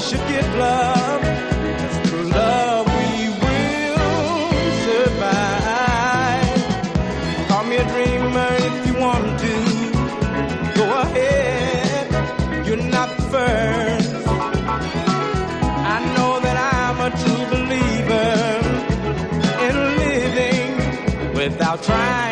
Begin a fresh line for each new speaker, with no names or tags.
should get love. 'Cause through love we will survive. Call me a dreamer if you want to. Go ahead, you're not the first. I know that I'm a true believer in living without trying.